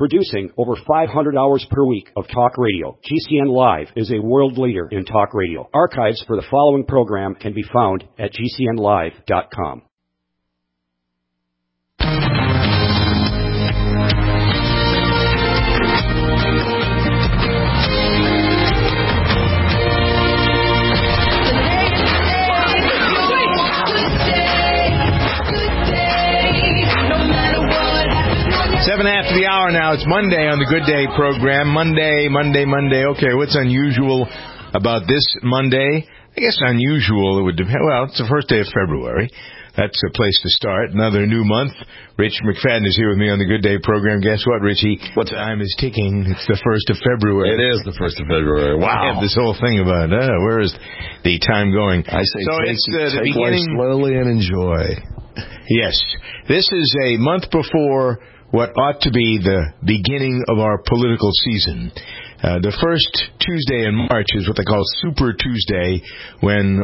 Producing over 500 hours per week of talk radio, GCN Live is a world leader in talk radio. Archives for the following program can be found at GCNlive.com. 7 after the hour now. It's Monday on the Good Day program. Monday. Okay, what's unusual about this Monday? I guess unusual, it would depend. Well, it's the first day of February. That's a place to start. Another new month. Rich McFadden is here with me on the Good Day program. Guess what, Richie? What time is ticking? It's the 1st of February. It is the 1st of February. Wow. I have this whole thing about, where is the time going? I say so take, it's the take beginning. life slowly and enjoy. Yes. This is a month before what ought to be the beginning of our political season. The first Tuesday in March is what they call Super Tuesday, when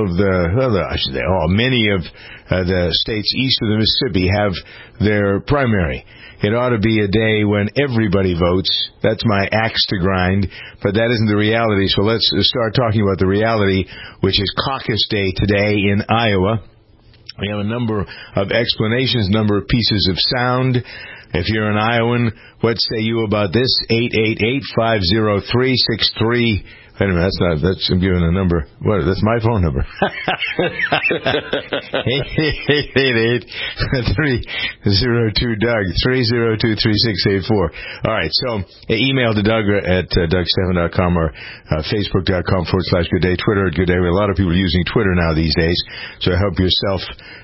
many of the states east of the Mississippi have their primary. It ought to be a day when everybody votes. That's my axe to grind, but that isn't the reality. So let's start talking about the reality, which is Caucus Day today in Iowa. We have a number of explanations, number of pieces of sound. If you're an Iowan, what say you about this? 888-503-63. Wait a minute, I'm giving a number. What? That's my phone number. 888-302-DOUG, 302-3684. All right, so email to Doug at DougStephan.com or Facebook.com/Good Day, Twitter at Good Day. We have a lot of people using Twitter now these days, so help yourself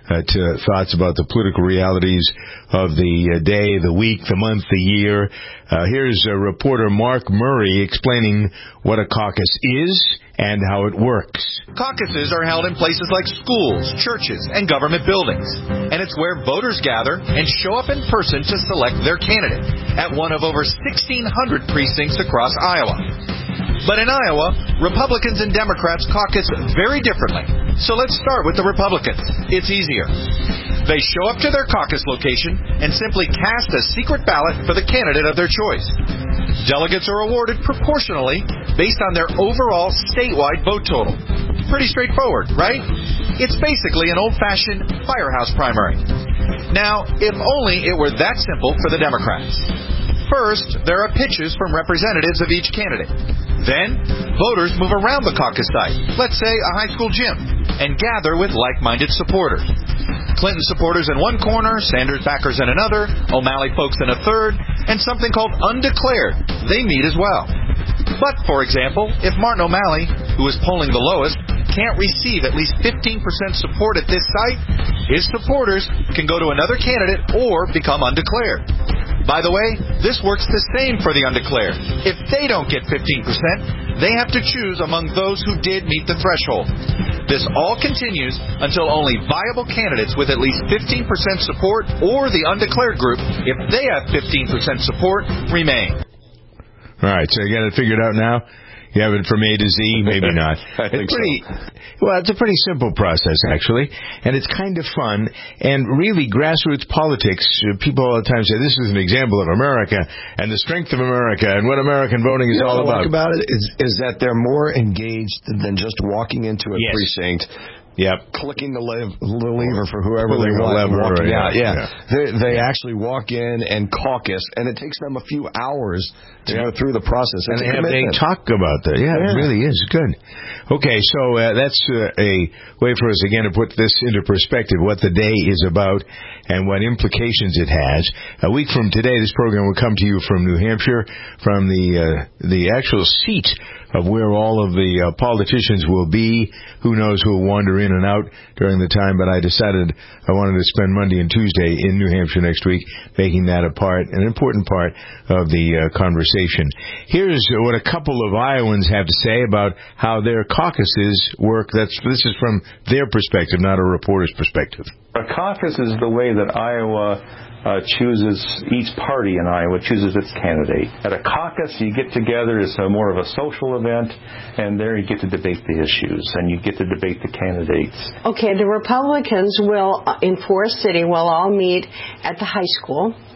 to thoughts about the political realities of the day, the week, the month, the year. Here's reporter Mark Murray explaining what a caucus is and how it works. Caucuses are held in places like schools, churches, and government buildings. And it's where voters gather and show up in person to select their candidate at one of over 1,600 precincts across Iowa. But in Iowa, Republicans and Democrats caucus very differently. So let's start with the Republicans. It's easier. They show up to their caucus location and simply cast a secret ballot for the candidate of their choice. Delegates are awarded proportionally based on their overall statewide vote total. Pretty straightforward, right? It's basically an old-fashioned firehouse primary. Now, if only it were that simple for the Democrats. First, there are pitches from representatives of each candidate. Then, voters move around the caucus site, let's say a high school gym, and gather with like-minded supporters. Clinton supporters in one corner, Sanders backers in another, O'Malley folks in a third, and something called undeclared. They meet as well. But, for example, if Martin O'Malley, who is polling the lowest, can't receive at least 15% support at this site, his supporters can go to another candidate or become undeclared. By the way, this works the same for the undeclared. If they don't get 15%, they have to choose among those who did meet the threshold. This all continues until only viable candidates with at least 15% support or the undeclared group, if they have 15% support, remain. All right, so you got it figured out now? You have it from A to Z? Maybe not. I think so. Well, it's a pretty simple process, actually, and it's kind of fun. And really, grassroots politics, people all the time say, this is an example of America and the strength of America and what American voting is all about. What I like about it is that they're more engaged than just walking into a precinct. Yep. Clicking the lever for whoever they want. Walking out. They actually walk in and caucus, and it takes them a few hours to go through the process. And they talk about that. Yeah, it really is good. Okay, so that's a way for us, again, to put this into perspective, what the day is about and what implications it has. A week from today, this program will come to you from New Hampshire, from the actual seat of where all of the politicians will be. Who knows who will wander in and out during the time, but I decided I wanted to spend Monday and Tuesday in New Hampshire next week, making that an important part of the conversation. Here's what a couple of Iowans have to say about how their caucuses work. This is from their perspective, not a reporter's perspective. A caucus is the way that Iowa chooses, each party in Iowa chooses its candidate. At a caucus, you get together, it's more of a social event, and there you get to debate the issues, and you get to debate the candidates. Okay, the Republicans will, in Forest City, will all meet at the high school,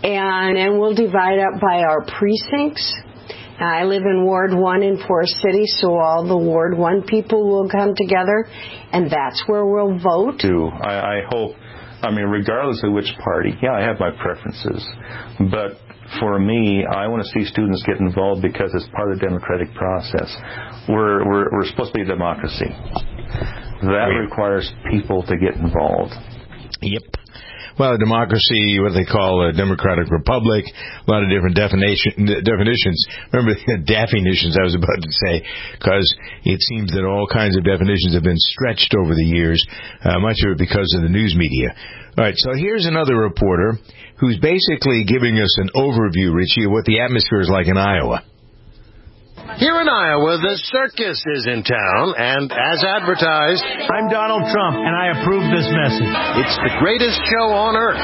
and we'll divide up by our precincts. I live in Ward 1 in Forest City, so all the Ward 1 people will come together, and that's where we'll vote. I hope, regardless of which party, I have my preferences, but for me, I want to see students get involved because it's part of the democratic process. We're supposed to be a democracy. That requires people to get involved. Yep. Well, a democracy, what they call a democratic republic, a lot of different definitions. Remember the definitions I was about to say, because it seems that all kinds of definitions have been stretched over the years, much of it because of the news media. All right, so here's another reporter who's basically giving us an overview, Richie, of what the atmosphere is like in Iowa. Here in Iowa, the circus is in town, and as advertised... I'm Donald Trump, and I approve this message. It's the greatest show on earth.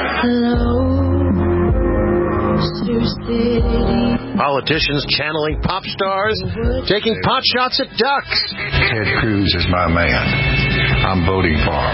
Politicians channeling pop stars, taking pot shots at ducks. Ted Cruz is my man. I'm voting for him.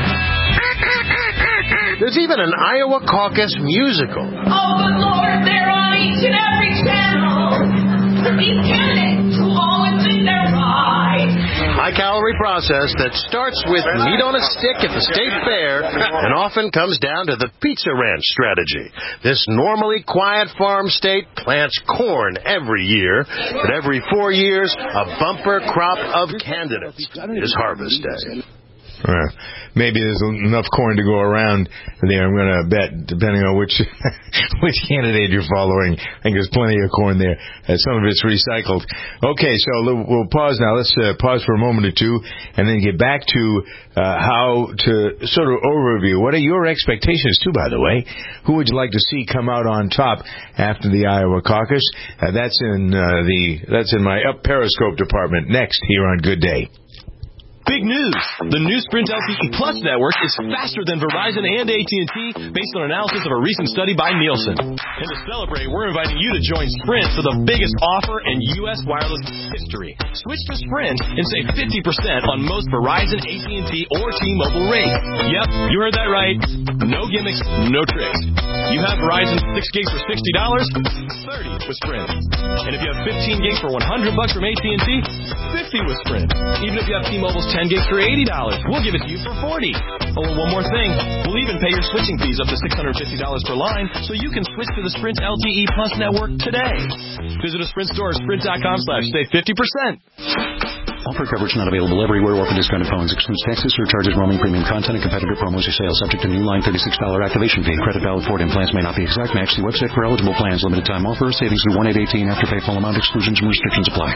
There's even an Iowa caucus musical. Oh, but Lord, they're on each and every channel. These candidates who always think they're right. High-calorie process that starts with meat on a stick at the state fair and often comes down to the Pizza Ranch strategy. This normally quiet farm state plants corn every year, but every 4 years, a bumper crop of candidates is harvest day. Maybe there's enough corn to go around there, I'm going to bet, depending on which candidate you're following. I think there's plenty of corn there. Some of it's recycled. Okay, so we'll pause now. Let's pause for a moment or two and then get back to how to sort of overview. What are your expectations, too, by the way? Who would you like to see come out on top after the Iowa caucus? That's in my Up Periscope department next here on Good Day. Big news! The new Sprint LTE Plus network is faster than Verizon and AT&T based on analysis of a recent study by Nielsen. And to celebrate, we're inviting you to join Sprint for the biggest offer in U.S. wireless history. Switch to Sprint and save 50% on most Verizon, AT&T, or T-Mobile rates. Yep, you heard that right. No gimmicks, no tricks. You have Verizon 6 gigs for $60, 30 with Sprint. And if you have 15 gigs for $100 from AT&T, 50 with Sprint. Even if you have T-Mobile's 10 gigs for $80, we'll give it to you for $40. Oh, and one more thing. We'll even pay your switching fees up to $650 per line, so you can switch to the Sprint LTE Plus network today. Visit a Sprint store or sprint.com/save 50%. Offer coverage not available everywhere or for discounted phones. Excludes taxes, surcharges, roaming, premium content, and competitor promos or sales. Subject to new line $36 activation fee. Credit valid for implants may not be exact match. See website for eligible plans. Limited time offer. Savings through 1/8/18. After pay full amount. Exclusions and restrictions apply.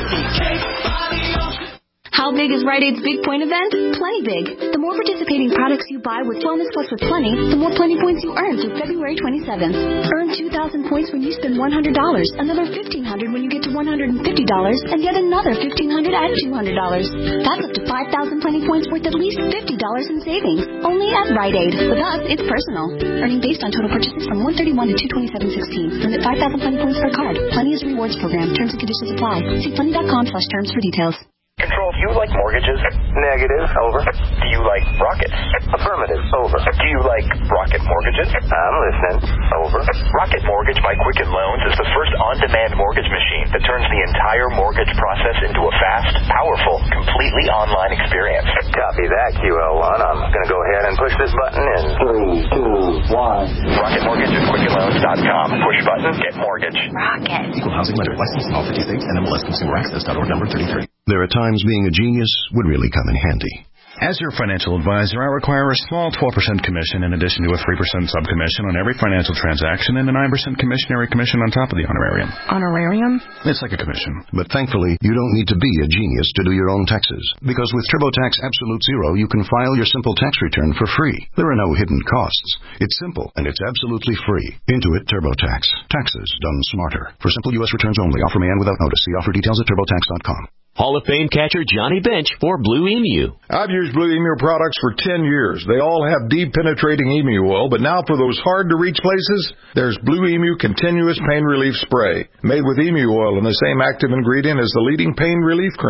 How big is Rite Aid's Big Point event? Plenty big. The more participating products you buy with Wellness Plus with Plenty, the more Plenty points you earn through February 27th. Earn 2,000 points when you spend $100, another 1,500 when you get to $150, and yet another 1,500 at $200. That's up to 5,000 Plenty points worth at least $50 in savings. Only at Rite Aid. With us, it's personal. Earning based on total purchases from $131 to $227.16. Limit 5,000 Plenty points per card. Plenty is a rewards program. Terms and conditions apply. See plenty.com/terms for details. Control, do you like mortgages? Negative. Over. Do you like rockets? Affirmative. Over. Do you like rocket mortgages? I'm listening. Over. Rocket Mortgage by Quicken Loans is the first on-demand mortgage machine that turns the entire mortgage process into a fast, powerful, completely online experience. Copy that, QL1. I'm going to go ahead and push this button in 3, 2, 1. Rocket Mortgage at QuickenLoans.com. Push button, get mortgage. Rocket. Equal housing lender. Licensed in all 50 states. NMLS Consumer Access.org number 33. There are times being a genius would really come in handy. As your financial advisor, I require a small 12% commission in addition to a 3% subcommission on every financial transaction and a 9% commission on top of the honorarium. Honorarium? It's like a commission. But thankfully, you don't need to be a genius to do your own taxes. Because with TurboTax Absolute Zero, you can file your simple tax return for free. There are no hidden costs. It's simple, and it's absolutely free. Intuit TurboTax. Taxes done smarter. For simple U.S. returns only. Offer may end without notice. See offer details at TurboTax.com. Hall of Fame catcher Johnny Bench for Blue Emu. I've used Blue Emu products for 10 years. They all have deep penetrating emu oil, but now for those hard-to-reach places, there's Blue Emu Continuous Pain Relief Spray, made with emu oil and the same active ingredient as the leading pain relief cream.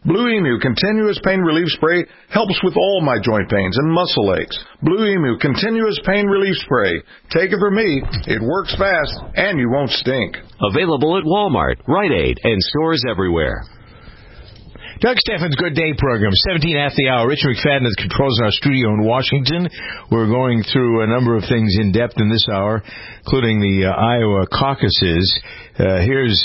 Blue Emu Continuous Pain Relief Spray helps with all my joint pains and muscle aches. Blue Emu Continuous Pain Relief Spray. Take it from me. It works fast, and you won't stink. Available at Walmart, Rite Aid, and stores everywhere. Doug Steffen's Good Day program, 17 after the hour. Richard McFadden at controls in our studio in Washington. We're going through a number of things in depth in this hour, including the Iowa caucuses. Here's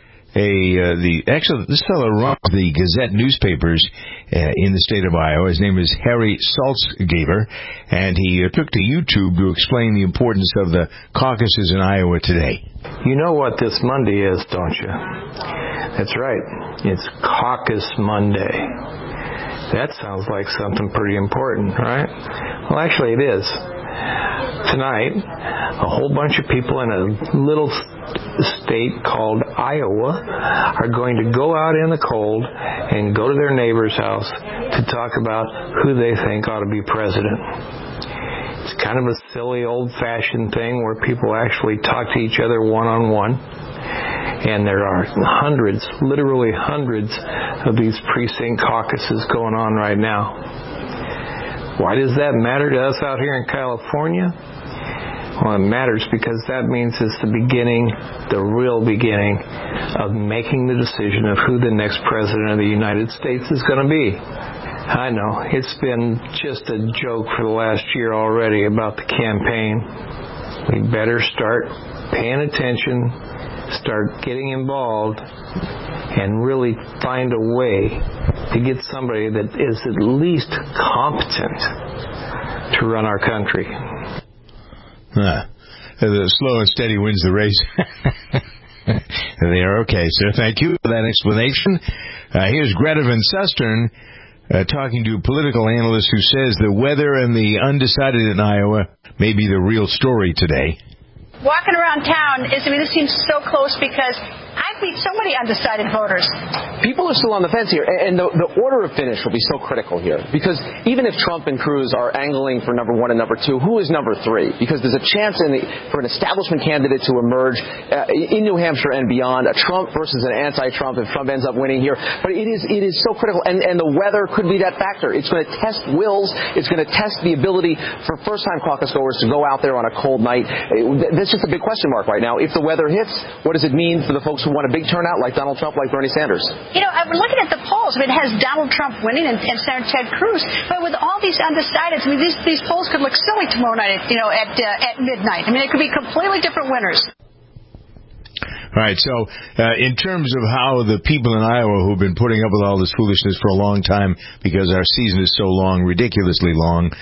this fellow runs the Gazette newspapers in the state of Iowa. His name is Harry Saltzgaber, and he took to YouTube to explain the importance of the caucuses in Iowa today. You know what this Monday is, don't you? That's right. It's Caucus Monday. That sounds like something pretty important, right? Well, actually it is. Tonight, a whole bunch of people in a little state called Iowa are going to go out in the cold and go to their neighbor's house to talk about who they think ought to be president. It's kind of a silly, old-fashioned thing where people actually talk to each other one-on-one. And there are hundreds, literally hundreds, of these precinct caucuses going on right now. Why does that matter to us out here in California? Well, it matters because that means it's the beginning, the real beginning, of making the decision of who the next president of the United States is going to be. I know, it's been just a joke for the last year already about the campaign. We better start paying attention, start getting involved, and really find a way to get somebody that is at least competent to run our country. The slow and steady wins the race. There, okay, sir. Thank you for that explanation. Here's Greta Van Susteren talking to a political analyst who says the weather and the undecided in Iowa may be the real story today. Walking around town, this seems so close because I've meet so many undecided voters. People are still on the fence here, and the order of finish will be so critical here. Because even if Trump and Cruz are angling for number one and number two, who is number three? Because there's a chance for an establishment candidate to emerge in New Hampshire and beyond, a Trump versus an anti-Trump if Trump ends up winning here. But it is so critical, and the weather could be that factor. It's going to test wills. It's going to test the ability for first-time caucus goers to go out there on a cold night. That's just a big question mark right now. If the weather hits, what does it mean for the folks who want a big turnout like Donald Trump, like Bernie Sanders? We're looking at the polls. It has Donald Trump winning and Senator Ted Cruz. But with all these undecideds, these polls could look silly tomorrow night, at midnight. It could be completely different winners. All right, so in terms of how the people in Iowa who've been putting up with all this foolishness for a long time because our season is so long, ridiculously long,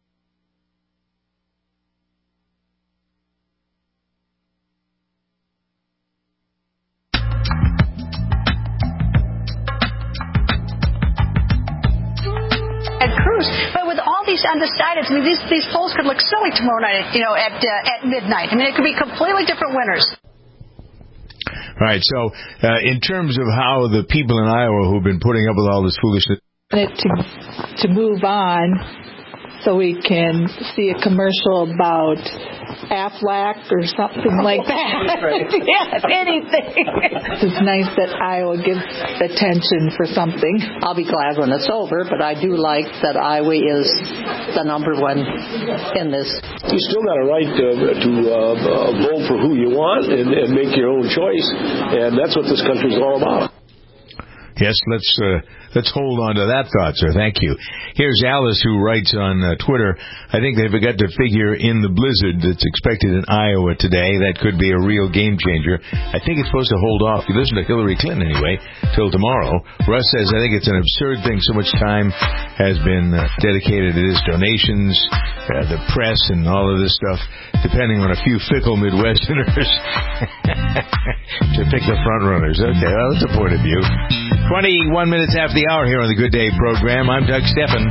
undecided. These polls could look silly tomorrow night, at midnight. It could be completely different winners. All right. So, in terms of how the people in Iowa who've been putting up with all this foolishness, to move on, so we can see a commercial about Aflac or something like that. Yes, anything. It's nice that Iowa gives attention for something. I'll be glad when it's over, but I do like that Iowa is the number one in this. You still got a right to vote for who you want and make your own choice, and that's what this country's all about. Yes, let's hold on to that thought, sir. Thank you. Here's Alice, who writes on Twitter, I think they've got to figure in the blizzard that's expected in Iowa today. That could be a real game changer. I think it's supposed to hold off, if you listen to Hillary Clinton anyway, till tomorrow. Russ says, I think it's an absurd thing. So much time has been dedicated to this, donations, the press, and all of this stuff, depending on a few fickle Midwesterners to pick the front runners. Okay, well, that's a point of view. 21 minutes after the hour here on the Good Day program. I'm Doug Steffen.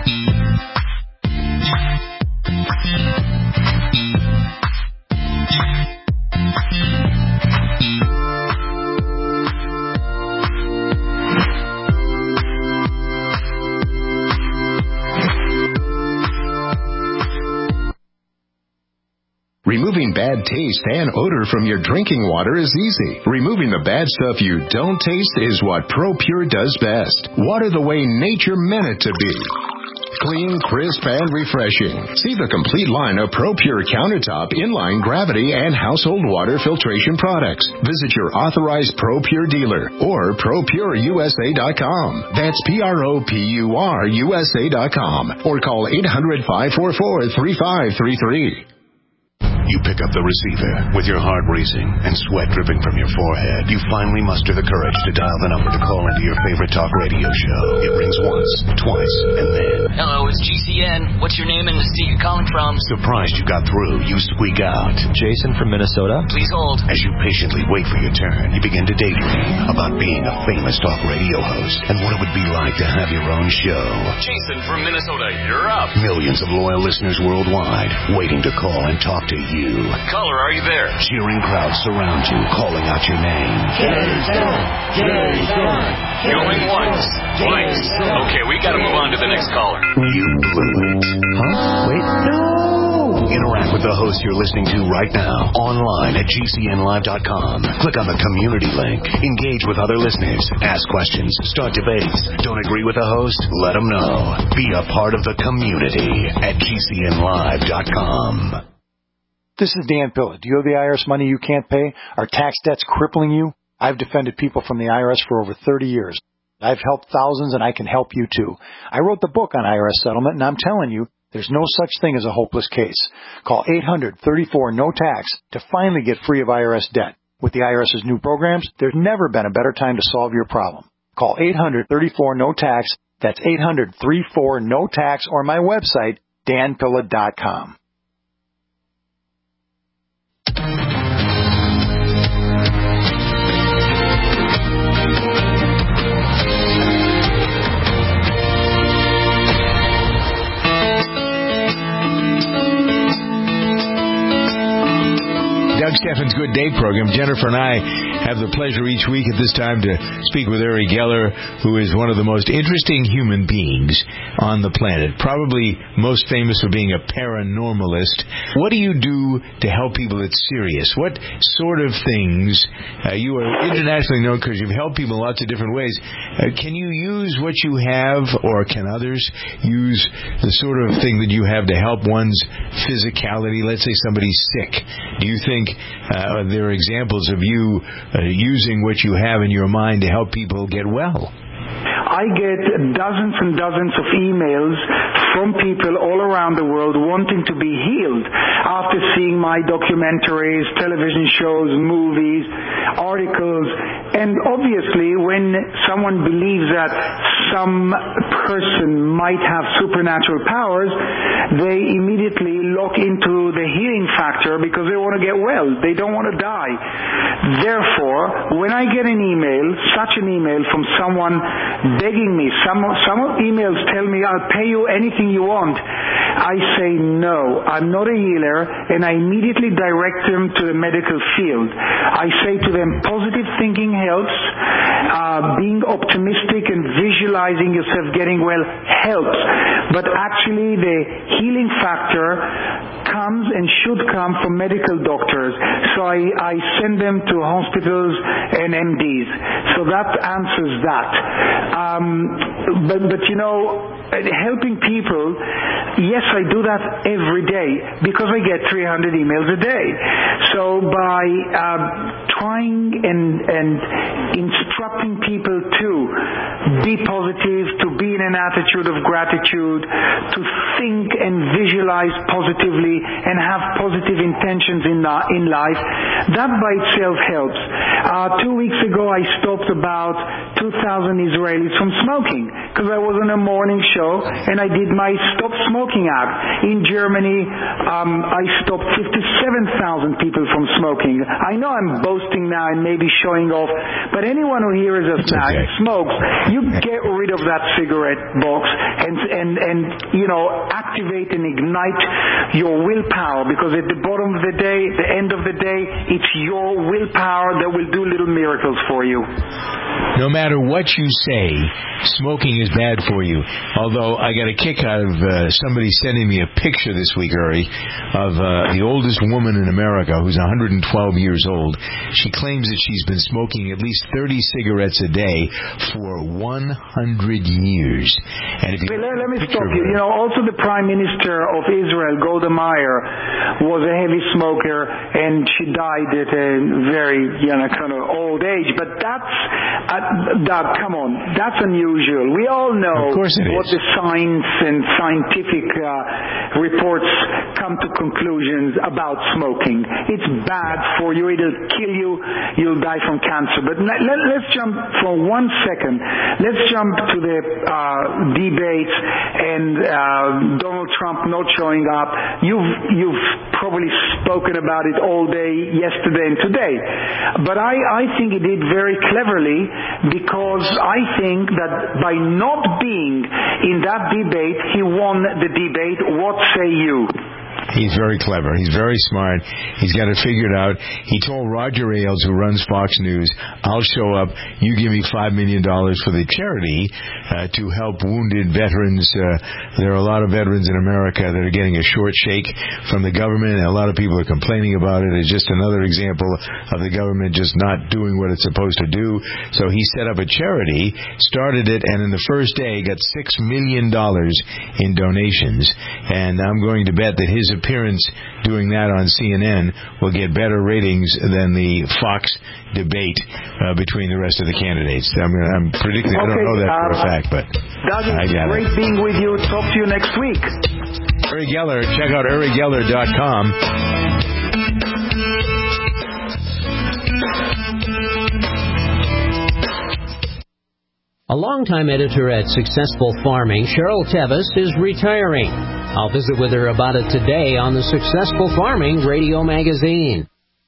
Removing bad bad taste and odor from your drinking water is easy. Removing the bad stuff you don't taste is what ProPure does best. Water the way nature meant it to be. Clean, crisp, and refreshing. See the complete line of ProPure countertop, inline, gravity, and household water filtration products. Visit your authorized ProPure dealer or ProPureUSA.com. That's ProPureUSA.com. Or call 800-544-3533. You pick up the receiver with your heart racing and sweat dripping from your forehead. You finally muster the courage to dial the number to call into your favorite talk radio show. It rings once, twice, and then... Hello, it's GCN. What's your name and the state you're calling from? Surprised you got through, you squeak out. Jason from Minnesota. Please hold. As you patiently wait for your turn, you begin to daydream about being a famous talk radio host and what it would be like to have your own show. Jason from Minnesota, you're up. Millions of loyal listeners worldwide waiting to call and talk to you. Caller, are you there? Cheering crowds surround you, calling out your name. Jason! Jason! Going once, twice. Okay, we gotta move on to the next caller. You blew it. Huh? Wait. No! Interact with the host you're listening to right now, online at GCNlive.com. Click on the community link. Engage with other listeners. Ask questions. Start debates. Don't agree with the host? Let them know. Be a part of the community at GCNlive.com. This is Dan Pilla. Do you owe the IRS money you can't pay? Are tax debts crippling you? I've defended people from the IRS for over 30 years. I've helped thousands, and I can help you too. I wrote the book on IRS settlement, and I'm telling you, there's no such thing as a hopeless case. Call 800-34-NO-TAX to finally get free of IRS debt. With the IRS's new programs, there's never been a better time to solve your problem. Call 800-34-NO-TAX. That's 800-34-NO-TAX, or my website, danpilla.com. Doug Steffens' Good Day program. Jennifer and I have the pleasure each week at this time to speak with Uri Geller, who is one of the most interesting human beings on the planet, probably most famous for being a paranormalist. What do you do to help people that's serious? What sort of things? You are internationally known because you've helped people in lots of different ways. Can you use what you have, or can others use the sort of thing that you have to help one's physicality? Let's say somebody's sick. Do you think there are examples of you using what you have in your mind to help people get well? I get dozens and dozens of emails from people all around the world wanting to be healed after seeing my documentaries, television shows, movies, articles. And obviously, when someone believes that some person might have supernatural powers, they immediately lock into the healing factor because they want to get well. They don't want to die. Therefore, when I get an email, such an email from someone begging me, some emails tell me, I'll pay you anything you want. I say no, I'm not a healer, and I immediately direct them to the medical field. I say to them, positive thinking helps. Being optimistic and visualizing yourself getting well helps. But actually the healing factor comes and should come from medical doctors. So I send them to hospitals and MDs. So that answers that. But you know, helping people, yes, I do that every day because I get 300 emails a day. So by trying and instructing people to be positive, to be in an attitude of gratitude, to think and visualize positively and have positive intentions in life, that by itself helps. 2 weeks ago I stopped about 2,000 Israelis from smoking because I was on a morning show and I did my Stop Smoking Act. In Germany, I stopped 57,000 people from smoking. I know I'm boasting now and maybe showing off, but anyone who hears us now smokes, you get rid of that cigarette box and you know, activate and ignite your willpower, because at the bottom of the day, the end of the day, it's your willpower that will do little miracles for you. No matter what you say, smoking is bad for you. Although I got a kick out of somebody sending me a picture this week, Uri, of the oldest woman in America who's 112 years old. She claims that she's been smoking at least 30 cigarettes a day for 100 years. And if you let me stop you. You know, also the Prime Minister of Israel, Golda Meir, was a heavy smoker, and she died at a very, kind of old age. But that's, Doug, come on, that's unusual. We all know what the science and scientific reports come to conclusions about smoking. It's bad for you. It'll kill you. You'll die from cancer. But let's jump for 1 second. Let's jump to the debates and Donald Trump not showing up. You've probably spoken about it all day yesterday and today. But I think he did very cleverly, because I think that by not being in that debate, he won the debate. What say you? He's very clever. He's very smart. He's got it figured out. He told Roger Ailes, who runs Fox News, I'll show up. You give me $5 million for the charity to help wounded veterans. There are a lot of veterans in America that are getting a short shake from the government, and a lot of people are complaining about it. It's just another example of the government just not doing what it's supposed to do. So he set up a charity, started it, and in the first day got $6 million in donations. And I'm going to bet that his appearance doing that on CNN will get better ratings than the Fox debate between the rest of the candidates. I'm predicting. I don't know that for a fact, but Doug, I got great it. being with you. Talk to you next week. Uri Geller. Check out UriGeller.com. A longtime editor at Successful Farming, Cheryl Tevis, is retiring. I'll visit with her about it today on the Successful Farming Radio Magazine.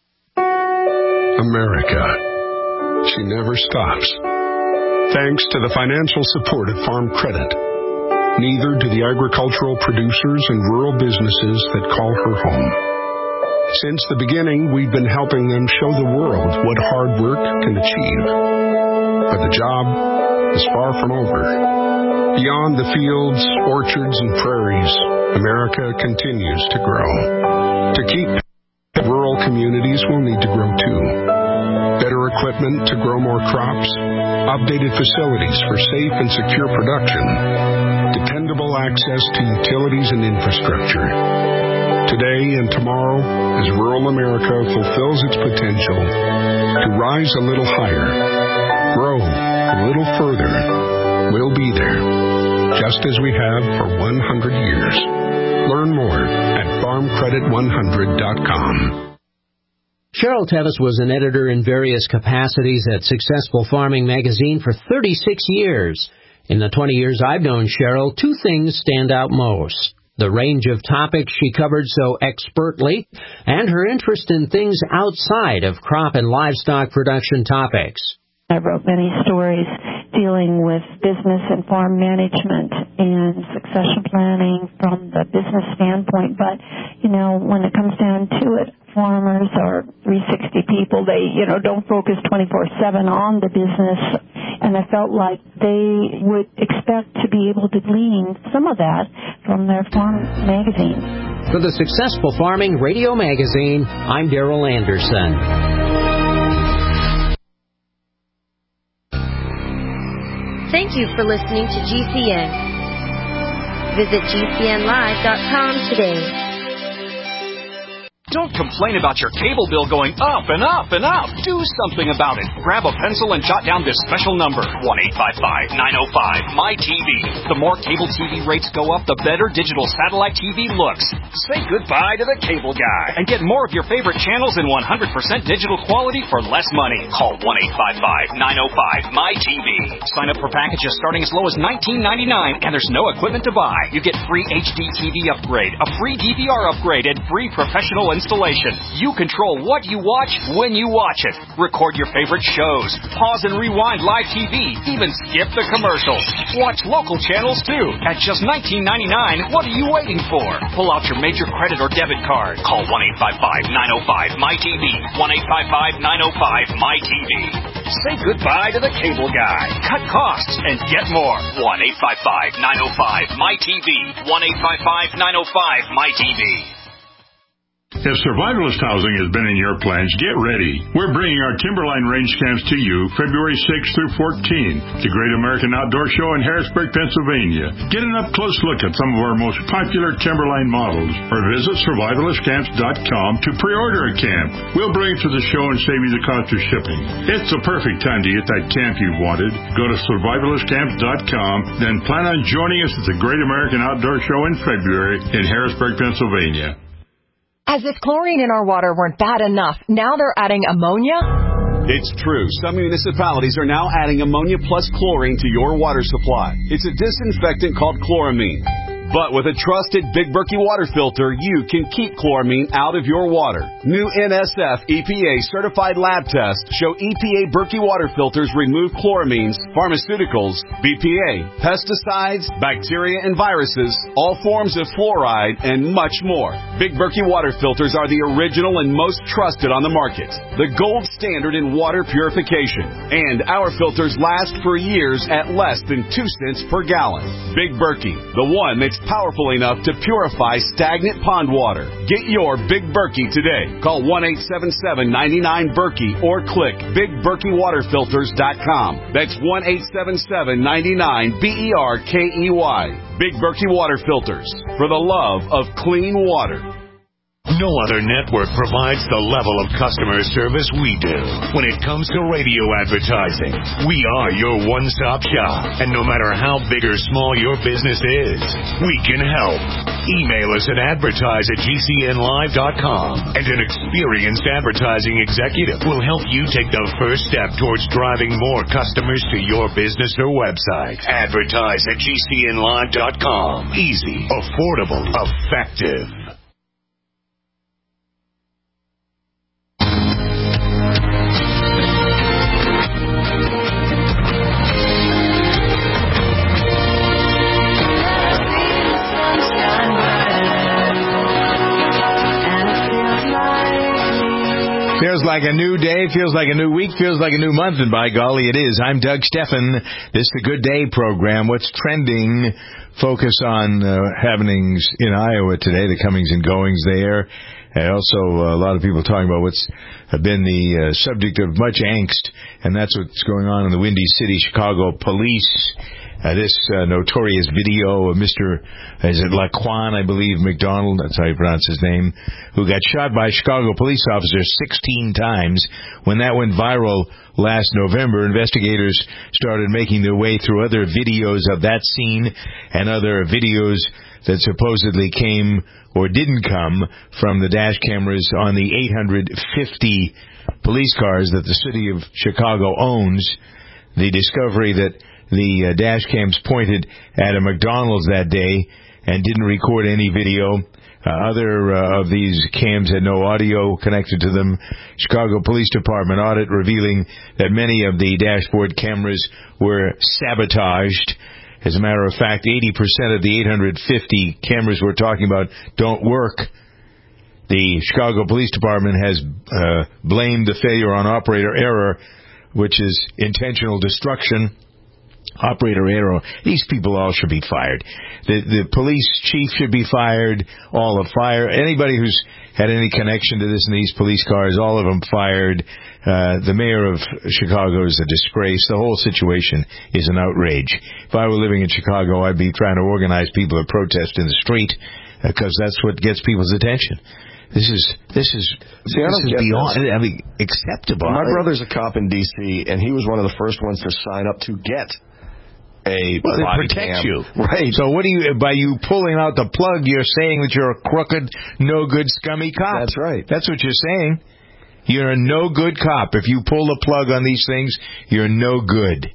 America. She never stops. Thanks to the financial support of Farm Credit. Neither do the agricultural producers and rural businesses that call her home. Since the beginning, we've been helping them show the world what hard work can achieve. But the job is far from over. Beyond the fields, orchards, and prairies, America continues to grow. To keep rural communities will need to grow too. Better equipment to grow more crops, updated facilities for safe and secure production, dependable access to utilities and infrastructure. Today and tomorrow, as rural America fulfills its potential to rise a little higher, grow a little further, we'll be there, just as we have for 100 years. Learn more at farmcredit100.com. Cheryl Tevis was an editor in various capacities at Successful Farming magazine for 36 years. In the 20 years I've known Cheryl, two things stand out most: the range of topics she covered so expertly, and her interest in things outside of crop and livestock production topics. I wrote many stories dealing with business and farm management and succession planning from the business standpoint. But, when it comes down to it, farmers are 360 people. They, don't focus 24/7 on the business. And I felt like they would expect to be able to glean some of that from their farm magazine. For the Successful Farming Radio Magazine, I'm Darrell Anderson. Thank you for listening to GCN. Visit GCNlive.com today. Don't complain about your cable bill going up and up and up. Do something about it. Grab a pencil and jot down this special number, 1-855-905-MY-TV. The more cable TV rates go up, the better digital satellite TV looks. Say goodbye to the cable guy and get more of your favorite channels in 100% digital quality for less money. Call 1-855-905-MY-TV. Sign up for packages starting as low as $19.99, and there's no equipment to buy. You get free HD TV upgrade, a free DVR upgrade, and free professional installation. You control what you watch when you watch it. Record your favorite shows. Pause and rewind live TV. Even skip the commercials. Watch local channels too. At just $19.99, what are you waiting for? Pull out your major credit or debit card. Call 1-855-905-MY-TV. 1-855-905-MY-TV. Say goodbye to the cable guy. Cut costs and get more. 1-855-905-MyTV. 1-855-905-MyTV. If Survivalist Housing has been in your plans, get ready. We're bringing our Timberline range camps to you February 6th through 14th, the Great American Outdoor Show in Harrisburg, Pennsylvania. Get an up-close look at some of our most popular Timberline models, or visit survivalistcamps.com to pre-order a camp. We'll bring it to the show and save you the cost of shipping. It's the perfect time to get that camp you've wanted. Go to survivalistcamps.com, then plan on joining us at the Great American Outdoor Show in February in Harrisburg, Pennsylvania. As if chlorine in our water weren't bad enough, now they're adding ammonia? It's true. Some municipalities are now adding ammonia plus chlorine to your water supply. It's a disinfectant called chloramine. But with a trusted Big Berkey water filter, you can keep chloramine out of your water. New NSF EPA certified lab tests show EPA Berkey water filters remove chloramines, pharmaceuticals, BPA, pesticides, bacteria and viruses, all forms of fluoride, and much more. Big Berkey water filters are the original and most trusted on the market. The gold standard in water purification. And our filters last for years at less than 2 cents per gallon. Big Berkey, the one that's powerful enough to purify stagnant pond water. Get your Big Berkey today. Call 1-877-99-BERKEY or click BigBerkeyWaterFilters.com. That's 1-877-99-BERKEY. Big Berkey Water Filters, for the love of clean water. No other network provides the level of customer service we do. When it comes to radio advertising, we are your one-stop shop. And no matter how big or small your business is, we can help. Email us at advertise@gcnlive.com, and an experienced advertising executive will help you take the first step towards driving more customers to your business or website. Advertise at gcnlive.com. Easy, affordable, effective. Feels like a new day, feels like a new week, feels like a new month, and by golly it is. I'm Doug Steffen. This is the Good Day program. What's trending? Focus on happenings in Iowa today, the comings and goings there. And also a lot of people talking about what's been the subject of much angst, and that's what's going on in the Windy City, Chicago police. This notorious video of Mr. Laquan, I believe, McDonald, that's how you pronounce his name, who got shot by Chicago police officers 16 times. When that went viral last November, investigators started making their way through other videos of that scene and other videos that supposedly came or didn't come from the dash cameras on the 850 police cars that the city of Chicago owns. The discovery that the dash cams pointed at a McDonald's that day and didn't record any video. Other of these cams had no audio connected to them. Chicago Police Department audit revealing that many of the dashboard cameras were sabotaged. As a matter of fact, 80% of the 850 cameras we're talking about don't work. The Chicago Police Department has blamed the failure on operator error, which is intentional destruction. Operator error. These people all should be fired. The police chief should be fired. All are fired. Anybody who's had any connection to this in these police cars, all of them fired. The mayor of Chicago is a disgrace. The whole situation is an outrage. If I were living in Chicago, I'd be trying to organize people to protest in the street because that's what gets people's attention. This is beyond acceptable. My brother's a cop in D.C., and he was one of the first ones to sign up to get a body protect cam. you. Right. So what do you, by you pulling out the plug, you're saying that you're a crooked, no good, scummy cop. That's right. That's what you're saying. You're a no good cop. If you pull the plug on these things, you're no good.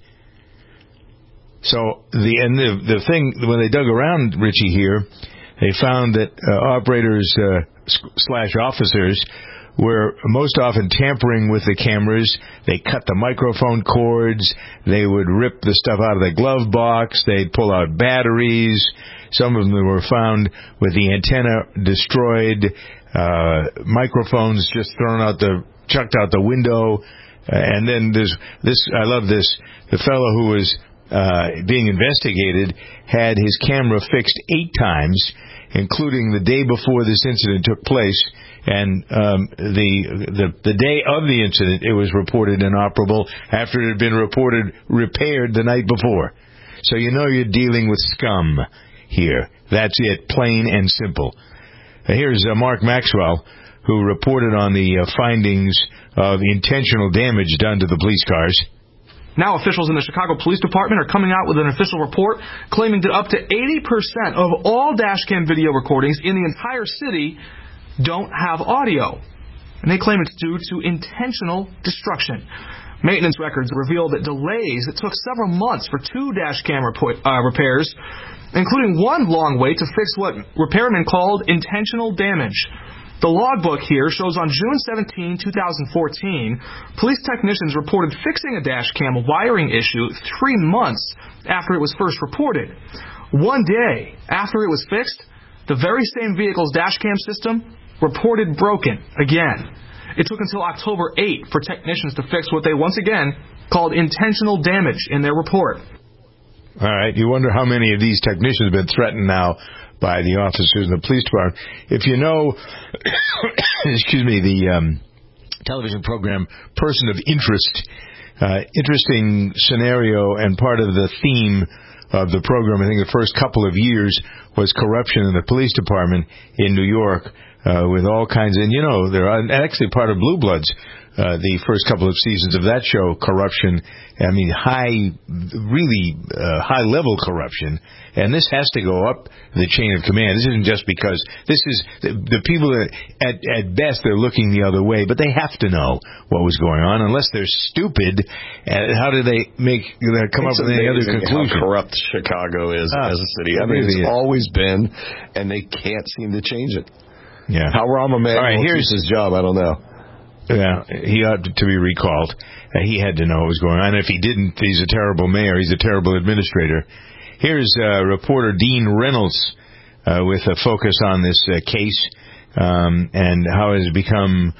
So the thing, when they dug around, Richie, here, they found that operators / officers were most often tampering with the cameras. They cut the microphone cords. They would rip the stuff out of the glove box. They'd pull out batteries. Some of them were found with the antenna destroyed, microphones just chucked out the window. And then there's this. I love this. The fellow who was being investigated had his camera fixed 8 times, including the day before this incident took place. And the day of the incident, it was reported inoperable after it had been reported repaired the night before. So you know you're dealing with scum here. That's it, plain and simple. Here's Mark Maxwell, who reported on the findings of intentional damage done to the police cars. Now officials in the Chicago Police Department are coming out with an official report claiming that up to 80% of all dashcam video recordings in the entire city don't have audio. And they claim it's due to intentional destruction. Maintenance records reveal that delays that took several months for 2 dash cam repairs, including one long wait to fix what repairmen called intentional damage. The logbook here shows on June 17, 2014, police technicians reported fixing a dash cam wiring issue 3 months after it was first reported. 1 day after it was fixed, the very same vehicle's dash cam system reported broken again. It took until October 8 for technicians to fix what they once again called intentional damage in their report. All right, you wonder how many of these technicians have been threatened now by the officers in the police department. If you know, the television program Person of Interest, interesting scenario and part of the theme of the program, I think the first couple of years, was corruption in the police department in New York, with all kinds of, they're actually part of Blue Bloods, the first couple of seasons of that show, corruption, really high-level corruption, and this has to go up the chain of command. This isn't just because, this is, the people that, at best, they're looking the other way, but they have to know what was going on. Unless they're stupid, how do they come up with any other conclusion? How corrupt Chicago is as a city. I mean, it's always been, and they can't seem to change it. Yeah. How Rahm Emanuel keeps his job, I don't know. Yeah, he ought to be recalled. He had to know what was going on. If he didn't, he's a terrible mayor. He's a terrible administrator. Here's reporter Dean Reynolds with a focus on this case and how it has become,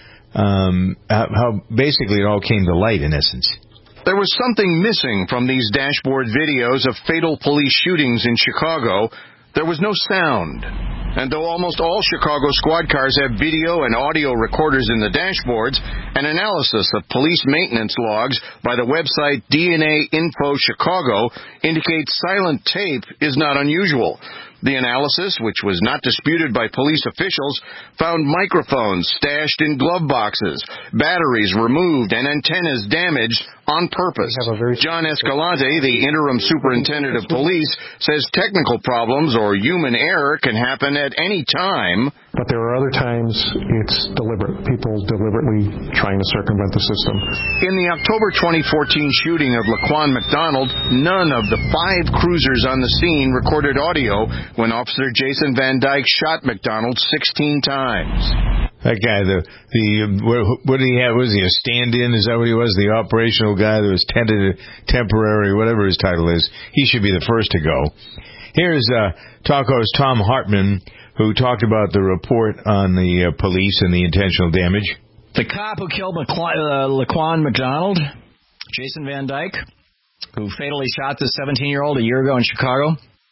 how basically it all came to light, in essence. There was something missing from these dashboard videos of fatal police shootings in Chicago. There was no sound. And though almost all Chicago squad cars have video and audio recorders in the dashboards, an analysis of police maintenance logs by the website DNA Info Chicago indicates silent tape is not unusual. The analysis, which was not disputed by police officials, found microphones stashed in glove boxes, batteries removed, and antennas damaged on purpose. John Escalante, the interim superintendent of police, says technical problems or human error can happen at any time. But there are other times it's deliberate. People deliberately trying to circumvent the system. In the October 2014 shooting of Laquan McDonald, none of the 5 cruisers on the scene recorded audio when Officer Jason Van Dyke shot McDonald 16 times. That guy, what did he have? Was he a stand-in? Is that what he was? The operational guy that was temporary, whatever his title is. He should be the first to go. Here's Talko's Tom Hartman, who talked about the report on the police and the intentional damage. The cop who killed Laquan McDonald, Jason Van Dyke, who fatally shot the 17-year-old a year ago in Chicago,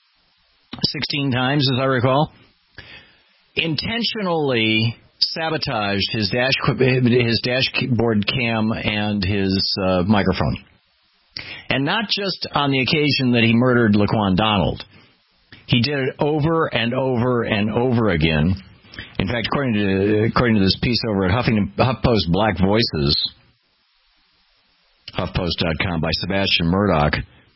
16 times, as I recall, intentionally sabotaged his dashboard cam and his microphone. And not just on the occasion that he murdered Laquan Donald. He did it over and over and over again. In fact, according to this piece over at HuffPost Black Voices, HuffPost.com by Sebastian Murdoch,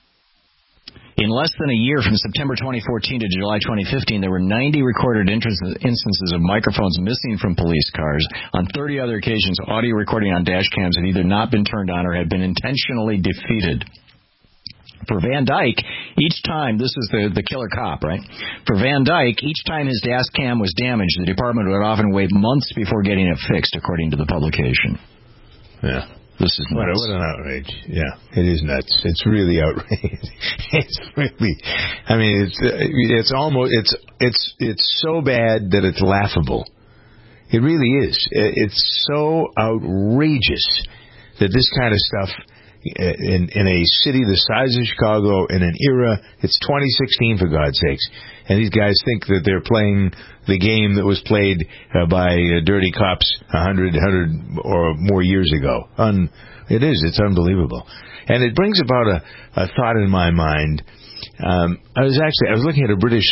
in less than a year from September 2014 to July 2015, there were 90 recorded instances of microphones missing from police cars. On 30 other occasions, audio recording on dash cams had either not been turned on or had been intentionally defeated. For Van Dyke, each time, this is the killer cop, right? For Van Dyke, each time his dash cam was damaged, the department would often wait months before getting it fixed, according to the publication. Yeah. This is nuts. What an outrage. Yeah, it is nuts. It's really outrageous. It's really, I mean, it's almost, it's so bad that it's laughable. It really is. It's so outrageous that this kind of stuff in a city the size of Chicago in an era, it's 2016 for God's sakes, and these guys think that they're playing the game that was played by dirty cops 100 or more years ago. It's unbelievable. And it brings about a thought in my mind. I was looking at a British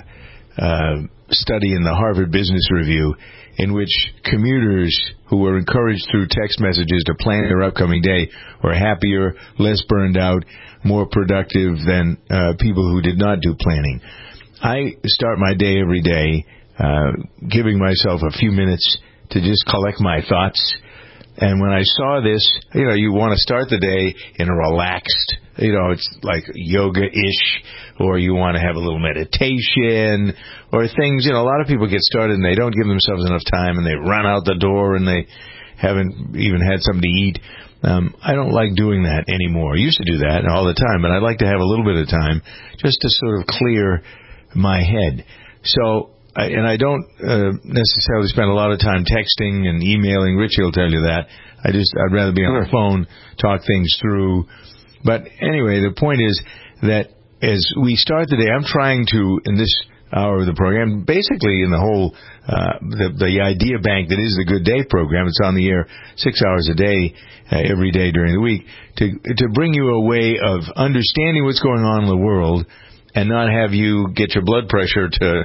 study in the Harvard Business Review in which commuters who were encouraged through text messages to plan their upcoming day were happier, less burned out, more productive than people who did not do planning. I start my day every day giving myself a few minutes to just collect my thoughts. And when I saw this, you want to start the day in a relaxed, it's like yoga-ish, or you want to have a little meditation, or things, a lot of people get started and they don't give themselves enough time and they run out the door and they haven't even had something to eat. I don't like doing that anymore. I used to do that all the time, but I'd like to have a little bit of time just to sort of clear my head. So, and I don't necessarily spend a lot of time texting and emailing. Richie will tell you that. I'd rather be on the phone, talk things through. But anyway, the point is that as we start the day, I'm trying to, in this hour of the program, basically in the whole, the idea bank that is the Good Day program, it's on the air 6 hours a day, every day during the week, to bring you a way of understanding what's going on in the world and not have you get your blood pressure to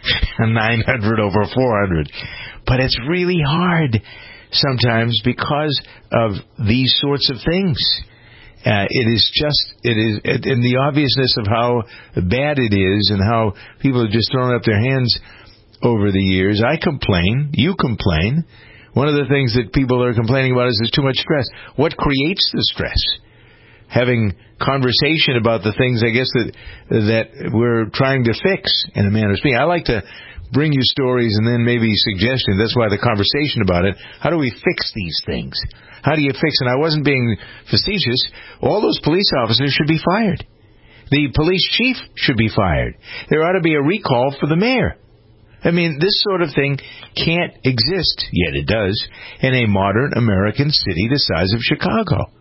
900 over 400. But it's really hard sometimes because of these sorts of things. It is in the obviousness of how bad it is and how people have just thrown up their hands over the years. I complain. You complain. One of the things that people are complaining about is there's too much stress. What creates the stress? Having conversation about the things, I guess, that we're trying to fix in a manner of speaking. I like to bring you stories and then maybe suggestions. That's why the conversation about it. How do we fix these things? How do you fix it? And I wasn't being facetious. All those police officers should be fired. The police chief should be fired. There ought to be a recall for the mayor. I mean, this sort of thing can't exist, yet it does, in a modern American city the size of Chicago.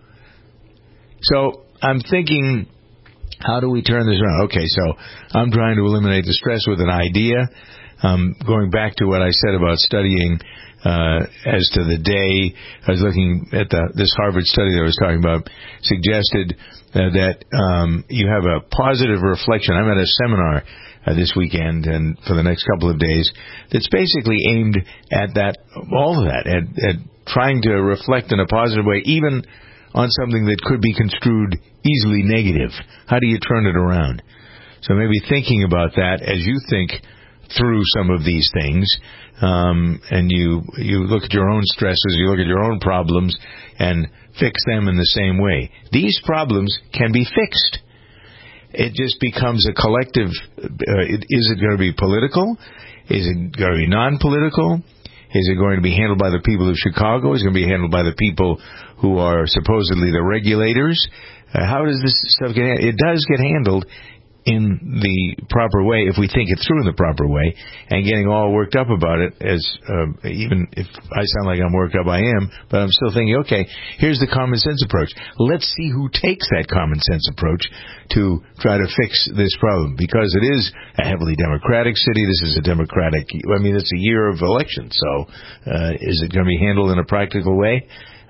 So I'm thinking, how do we turn this around? Okay, so I'm trying to eliminate the stress with an idea. Going back to what I said about studying as to the day, I was looking at this Harvard study that I was talking about, suggested that you have a positive reflection. I'm at a seminar this weekend and for the next couple of days that's basically aimed at all of that, at trying to reflect in a positive way, even on something that could be construed easily negative. How do you turn it around? So maybe thinking about that as you think through some of these things, and you look at your own stresses, you look at your own problems, and fix them in the same way. These problems can be fixed. It just becomes a collective. Is it going to be political? Is it going to be non-political? Is it going to be handled by the people of Chicago? Is it going to be handled by the people who are supposedly the regulators? How does this stuff get handled? It does get handled in the proper way if we think it through in the proper way, and getting all worked up about it, as even if I sound like I'm worked up, I am, but I'm still thinking, okay, here's the common sense approach. Let's see who takes that common sense approach to try to fix this problem, because it is a heavily Democratic city. This is a Democratic, it's a year of elections, so is it going to be handled in a practical way?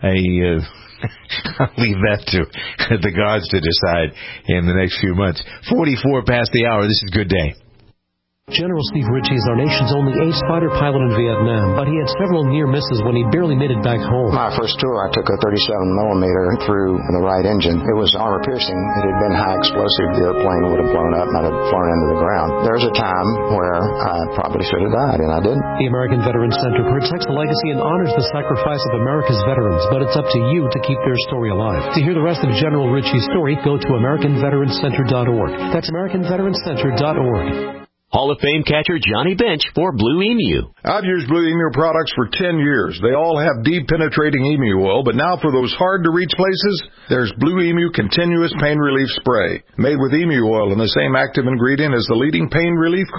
I'll leave that to the gods to decide in the next few months. 44 past the hour. This is Good Day. General Steve Ritchie is our nation's only ace fighter pilot in Vietnam, but he had several near misses when he barely made it back home. My first tour, I took a 37mm through the right engine. It was armor-piercing. It had been high explosive. The plane would have blown up and I'd have flown into the ground. There was a time where I probably should have died, and I didn't. The American Veterans Center protects the legacy and honors the sacrifice of America's veterans, but it's up to you to keep their story alive. To hear the rest of General Ritchie's story, go to AmericanVeteransCenter.org. That's AmericanVeteransCenter.org. Hall of Fame catcher Johnny Bench for Blue Emu. I've used Blue Emu products for 10 years. They all have deep penetrating emu oil, but now for those hard to reach places, there's Blue Emu Continuous Pain Relief Spray, made with emu oil and the same active ingredient as the leading pain relief cream.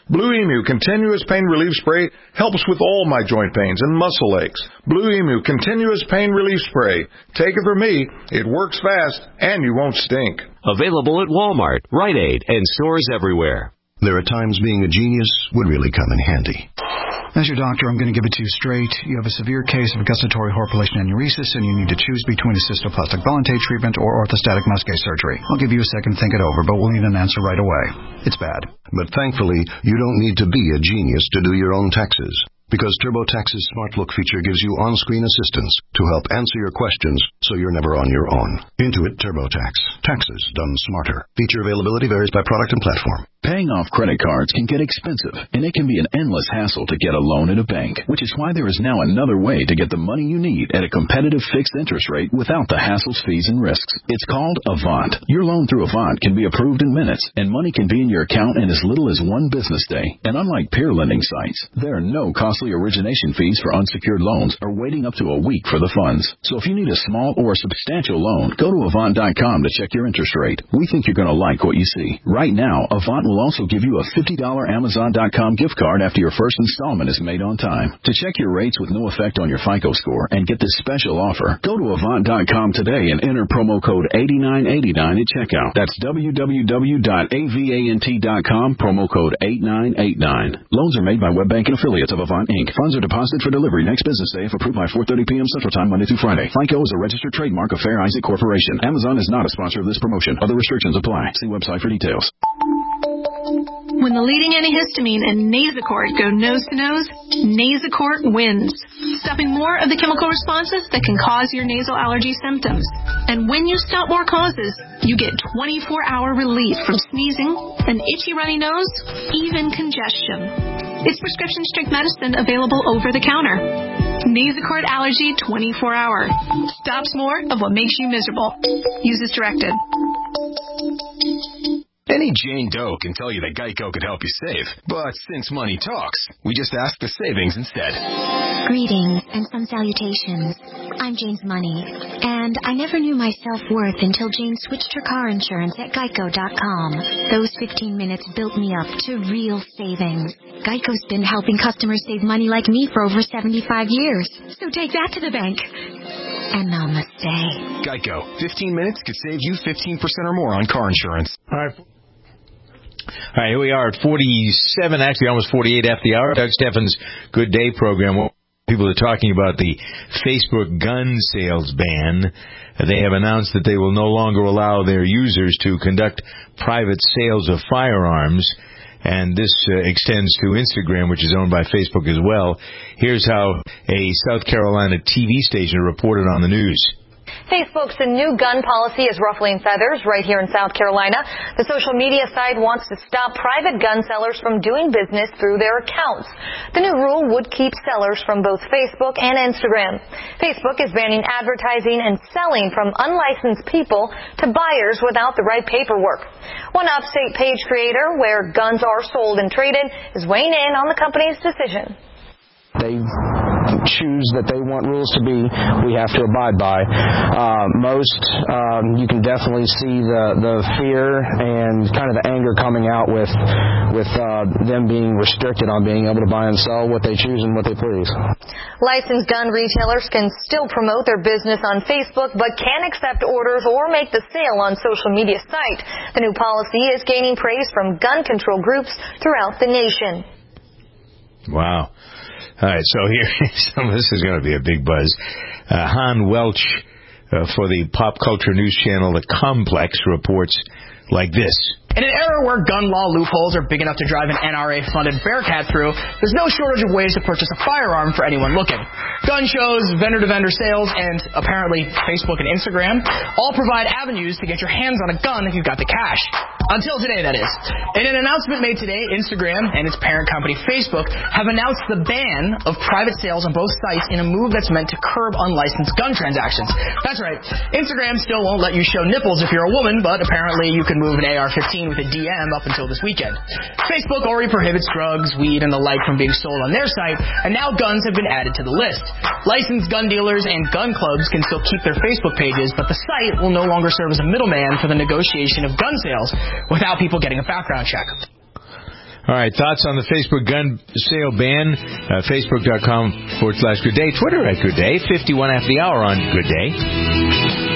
Blue Emu Continuous Pain Relief Spray helps with all my joint pains and muscle aches. Blue Emu Continuous Pain Relief Spray. Take it from me, it works fast and you won't stink. Available at Walmart, Rite Aid, and stores everywhere. There are times being a genius would really come in handy. As your doctor, I'm going to give it to you straight. You have a severe case of gustatory horpulation aneurysis, and you need to choose between a cystoplastic Volante treatment or orthostatic Musquet surgery. I'll give you a second to think it over, but we'll need an answer right away. It's bad. But thankfully, you don't need to be a genius to do your own taxes. Because TurboTax's Smart Look feature gives you on-screen assistance to help answer your questions so you're never on your own. Intuit TurboTax. Taxes done smarter. Feature availability varies by product and platform. Paying off credit cards can get expensive, and it can be an endless hassle to get a loan at a bank, which is why there is now another way to get the money you need at a competitive fixed interest rate without the hassles, fees, and risks. It's called Avant. Your loan through Avant can be approved in minutes, and money can be in your account in as little as one business day. And unlike peer lending sites, there are no costly origination fees for unsecured loans or waiting up to a week for the funds. So if you need a small or substantial loan, go to Avant.com to check your interest rate. We think you're going to like what you see. Right now, Avant will also give you a $50 Amazon.com gift card after your first installment is made on time. To check your rates with no effect on your FICO score and get this special offer, go to Avant.com today and enter promo code 8989 at checkout. That's www.avant.com, promo code 8989. Loans are made by WebBank and affiliates of Avant Inc. Funds are deposited for delivery next business day if approved by 4:30 p.m. Central Time, Monday through Friday. FICO is a registered trademark of Fair Isaac Corporation. Amazon is not a sponsor of this promotion. Other restrictions apply. See website for details. When the leading antihistamine and Nasacort go nose-to-nose, Nasacort wins, stopping more of the chemical responses that can cause your nasal allergy symptoms. And when you stop more causes, you get 24-hour relief from sneezing, an itchy runny nose, even congestion. It's prescription strength medicine available over the counter. Nasacort Allergy 24-hour. Stops more of what makes you miserable. Use as directed. Any Jane Doe can tell you that Geico could help you save. But since money talks, we just ask the savings instead. Greetings and some salutations. I'm Jane's Money, and I never knew my self-worth until Jane switched her car insurance at Geico.com. Those 15 minutes built me up to real savings. Geico's been helping customers save money like me for over 75 years. So take that to the bank. And namaste. Geico. 15 minutes could save you 15% or more on car insurance. All right, here we are at 47, actually almost 48 after the hour. Doug Steffens' Good Day program. People are talking about the Facebook gun sales ban. They have announced that they will no longer allow their users to conduct private sales of firearms. And this extends to Instagram, which is owned by Facebook as well. Here's how a South Carolina TV station reported on the news. Facebook's new gun policy is ruffling feathers right here in South Carolina. The social media site wants to stop private gun sellers from doing business through their accounts. The new rule would keep sellers from both Facebook and Instagram. Facebook is banning advertising and selling from unlicensed people to buyers without the right paperwork. One upstate page creator, where guns are sold and traded, is weighing in on the company's decision. They choose that they want rules to be, we have to abide by. You can definitely see the fear and kind of the anger coming out with them being restricted on being able to buy and sell what they choose and what they please. Licensed gun retailers can still promote their business on Facebook, but can't accept orders or make the sale on social media site. The new policy is gaining praise from gun control groups throughout the nation. Wow. All right, so here, some of this is going to be a big buzz. Han Welch for the pop culture news channel The Complex reports like this. In an era where gun law loopholes are big enough to drive an NRA-funded Bearcat through, there's no shortage of ways to purchase a firearm for anyone looking. Gun shows, vendor-to-vendor sales, and apparently Facebook and Instagram all provide avenues to get your hands on a gun if you've got the cash. Until today, that is. In an announcement made today, Instagram and its parent company Facebook have announced the ban of private sales on both sites in a move that's meant to curb unlicensed gun transactions. That's right. Instagram still won't let you show nipples if you're a woman, but apparently you can move an AR-15 with a DM up until this weekend. Facebook already prohibits drugs, weed, and the like from being sold on their site, and now guns have been added to the list. Licensed gun dealers and gun clubs can still keep their Facebook pages, but the site will no longer serve as a middleman for the negotiation of gun sales without people getting a background check. All right, thoughts on the Facebook gun sale ban? Facebook.com/Good Day. Twitter @Good Day. 51 after the hour on Good Day.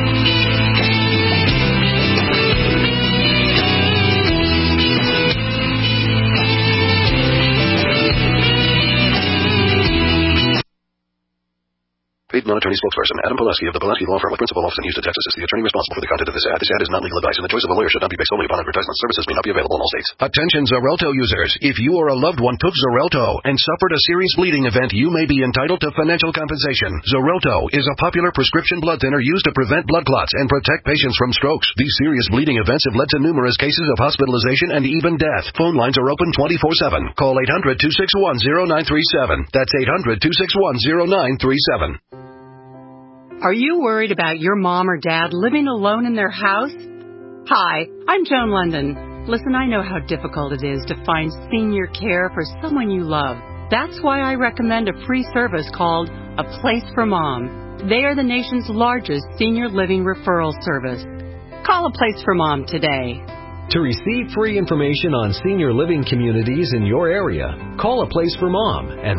Paid non-attorney spokesperson Adam Pulaski of the Pulaski Law Firm with principal office in Houston, Texas, is the attorney responsible for the content of this ad. This ad is not legal advice, and the choice of a lawyer should not be based solely upon advertisement. Services may not be available in all states. Attention Xarelto users. If you or a loved one took Xarelto and suffered a serious bleeding event, you may be entitled to financial compensation. Xarelto is a popular prescription blood thinner used to prevent blood clots and protect patients from strokes. These serious bleeding events have led to numerous cases of hospitalization and even death. Phone lines are open 24/7. Call 800-261-0937. That's 800-261-0937. Are you worried about your mom or dad living alone in their house? Hi, I'm Joan London. Listen, I know how difficult it is to find senior care for someone you love. That's why I recommend a free service called A Place for Mom. They are the nation's largest senior living referral service. Call A Place for Mom today. To receive free information on senior living communities in your area, call A Place for Mom at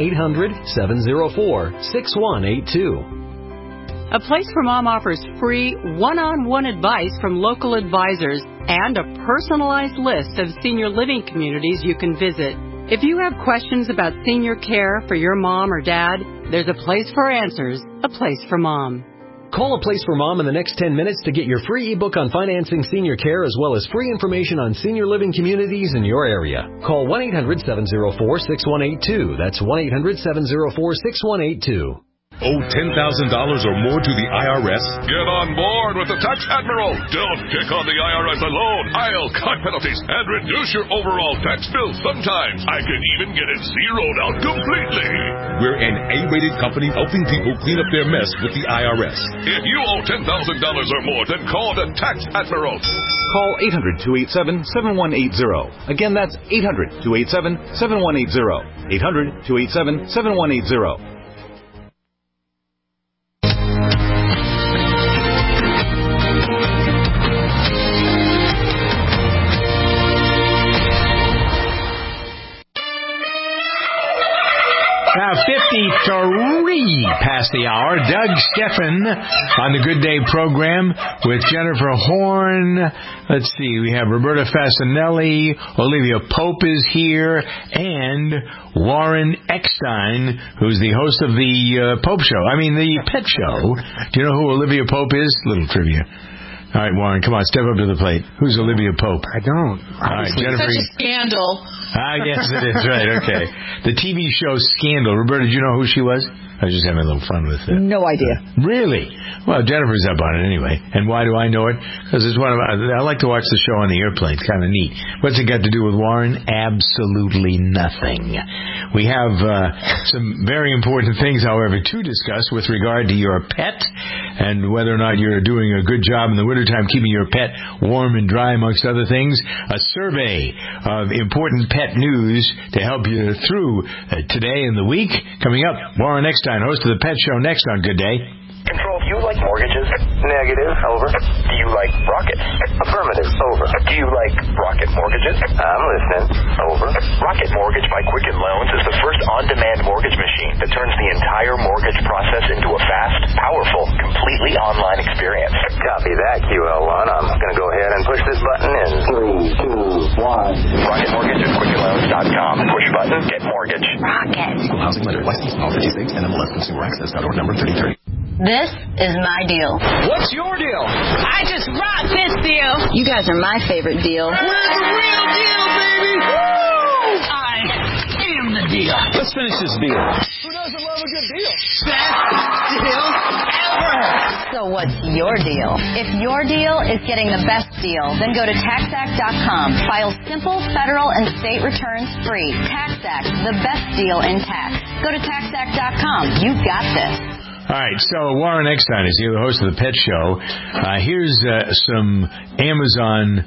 1-800-704-6182. A Place for Mom offers free one-on-one advice from local advisors and a personalized list of senior living communities you can visit. If you have questions about senior care for your mom or dad, there's a place for answers, A Place for Mom. Call A Place for Mom in the next 10 minutes to get your free ebook on financing senior care as well as free information on senior living communities in your area. Call 1-800-704-6182. That's 1-800-704-6182. Owe $10,000 or more to the IRS? Get on board with the Tax Admiral. Don't pick on the IRS alone. I'll cut penalties and reduce your overall tax bill. Sometimes I can even get it zeroed out completely. We're an A-rated company helping people clean up their mess with the IRS. If you owe $10,000 or more, then call the Tax Admiral. Call 800-287-7180. Again, that's 800-287-7180. 800-287-7180. Now, 53 past the hour. Doug Steffen on the Good Day program with Jennifer Horn. Let's see, we have Roberta Fasanelli, Olivia Pope is here, and Warren Eckstein, who's the host of the Pope Show. The Pet Show. Do you know who Olivia Pope is? Little trivia. All right, Warren, come on, step up to the plate. Who's Olivia Pope? I don't. All right, Jennifer. Such a scandal. Yes, it is. Right, okay. The TV show Scandal. Roberta, did you know who she was? I was just having a little fun with it. No idea. Really? Well, Jennifer's up on it anyway. And why do I know it? Because it's I like to watch the show on the airplane. It's kind of neat. What's it got to do with Warren? Absolutely nothing. We have some very important things, however, to discuss with regard to your pet and whether or not you're doing a good job in the wintertime keeping your pet warm and dry, amongst other things. A survey of important pet news to help you through today and the week. Coming up, Warren Eckstein, host of the Pet Show, next on Good Day. Control, do you like mortgages? Negative. Over. Do you like rockets? Affirmative. Over. Do you like rocket mortgages? I'm listening. Over. Rocket Mortgage by Quicken Loans is the first on-demand mortgage machine that turns the entire mortgage process into a fast, powerful, completely online experience. Copy that, QL1. I'm going to go ahead and push this button in. 3, 2, 1. Rocket Mortgage at QuickenLoans.com. Push button, get mortgage. Rocket. Equal housing lender. License all 50 states. NMLS Consumer Access.org number 3030. This is my deal. What's your deal? I just rock this deal. You guys are my favorite deal. We're the real deal, baby! Woo! I am the deal. Let's finish this deal. Who doesn't love a good deal? Best deal ever! So what's your deal? If your deal is getting the best deal, then go to TaxAct.com. File simple federal and state returns free. TaxAct, the best deal in tax. Go to TaxAct.com. You've got this. All right, so Warren Eckstein is here, the host of the Pet Show. Here's some Amazon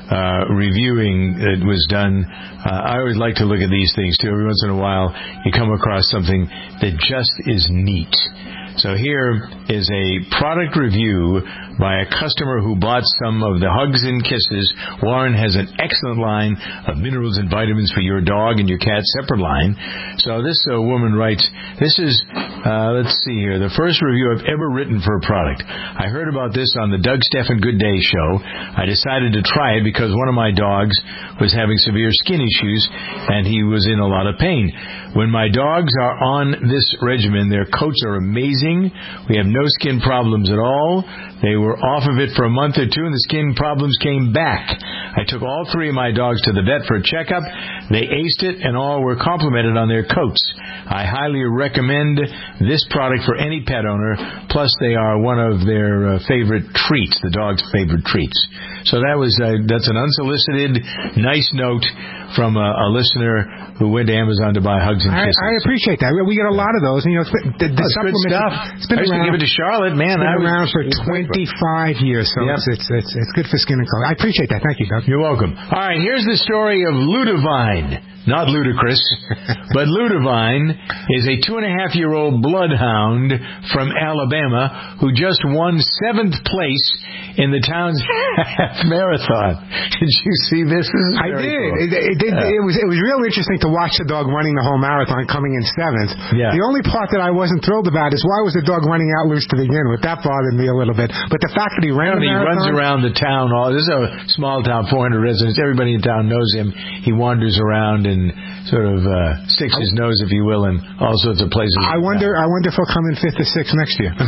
reviewing that was done. I always like to look at these things, too. Every once in a while, you come across something that just is neat. So here is a product review by a customer who bought some of the Hugs and Kisses. Warren has an excellent line of minerals and vitamins for your dog and your cat, separate line. So this woman writes, this is, let's see here, the first review I've ever written for a product. I heard about this on the Doug Stephan Good Day show. I decided to try it because one of my dogs was having severe skin issues and he was in a lot of pain. When my dogs are on this regimen, their coats are amazing. We have no skin problems at all. They were off of it for a month or two, and the skin problems came back. I took all 3 of my dogs to the vet for a checkup. They aced it, and all were complimented on their coats. I highly recommend this product for any pet owner. Plus, they are one of their favorite treats, the dog's favorite treats. So that's an unsolicited, nice note from a listener who went to Amazon to buy Hugs and Kisses. I appreciate that. We get a lot of those. You know, the good stuff. It's been I used to give it to Charlotte. Man, it's been around for 25 years, so yep. it's good for skin and color. I appreciate that. Thank you, Doug. You're welcome. All right, here's the story of Ludivine. Not Ludacris, but Ludivine is a 2.5-year-old bloodhound from Alabama who just won 7th place in the town's half marathon. Did you see this? I did. Cool. It was real interesting to watch the dog running the whole marathon, coming in 7th. Yeah. The only part that I wasn't thrilled about is why was the dog running out loose to begin with? That bothered me a little bit. But the fact that he ran the marathon, he runs around the town. This is a small town, 400 residents. Everybody in town knows him. He wanders around and sort of sticks his nose, if you will, in all sorts of places. I wonder if he'll come in 5th or 6th next year.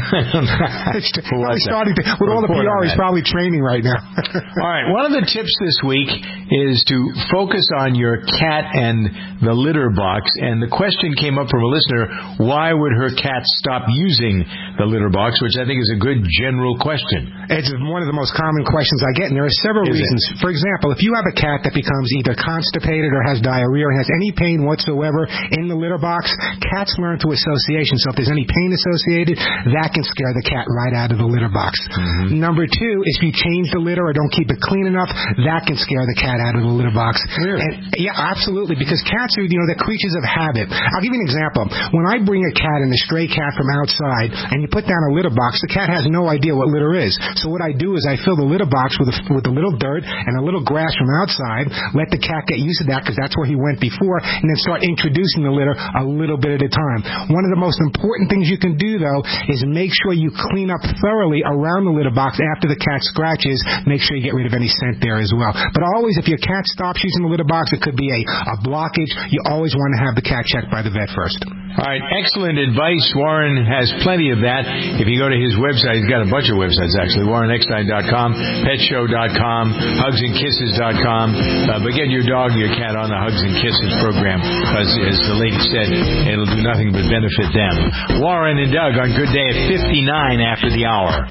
With all the PR, he's probably training right now. All right, one of the tips this week is to focus on your cat and the litter box. And the question came up from a listener, why would her cat stop using the litter box, which I think is a good general question. It's one of the most common questions I get, and there are several reasons. For example, if you have a cat that becomes either constipated or has diarrhea or has any pain whatsoever in the litter box, cats learn through association. So if there's any pain associated, that can scare the cat right out of the litter box. Mm-hmm. Number 2, if you change the litter or don't keep it clean enough, that can scare the cat out of the litter box. Really? And, yeah, absolutely, because cats are, they're creatures of habit. I'll give you an example. When I bring a cat and a stray cat from outside, and you put down a litter box, the cat has no idea what litter is. So what I do is I fill the litter box with a little dirt and a little grass from outside, let the cat get used to that because that's where he went before, and then start introducing the litter a little bit at a time. One of the most important things you can do, though, is make sure you clean up thoroughly around the litter box after the cat scratches. Make sure you get rid of any scent there as well. But always, if your cat stops using the litter box, it could be a blockage. You always want to have the cat checked by the vet first. All right, excellent advice. Warren has plenty of that. If you go to his website, he's got a bunch of websites, actually, warrenextine.com, petshow.com, hugsandkisses.com. But get your dog and your cat on the Hugs and Kisses program because, as the lady said, it'll do nothing but benefit them. Warren and Doug on Good Day at 59 after the hour.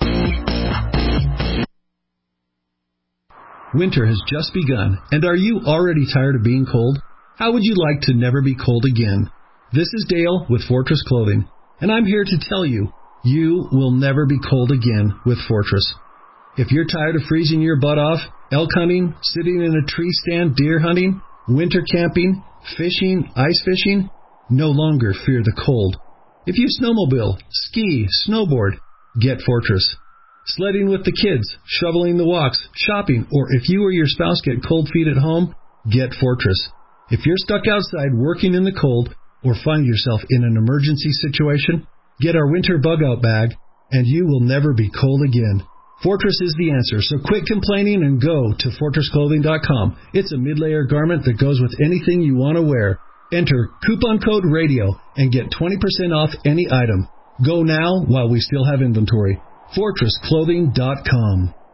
Winter has just begun, and are you already tired of being cold? How would you like to never be cold again? This is Dale with Fortress Clothing, and I'm here to tell you, you will never be cold again with Fortress. If you're tired of freezing your butt off, elk hunting, sitting in a tree stand, deer hunting, winter camping, fishing, ice fishing, no longer fear the cold. If you snowmobile, ski, snowboard, get Fortress. Sledding with the kids, shoveling the walks, shopping, or if you or your spouse get cold feet at home, get Fortress. If you're stuck outside working in the cold or find yourself in an emergency situation, get our winter bug-out bag, and you will never be cold again. Fortress is the answer, so quit complaining and go to FortressClothing.com. It's a mid-layer garment that goes with anything you want to wear. Enter coupon code RADIO and get 20% off any item. Go now while we still have inventory. FortressClothing.com.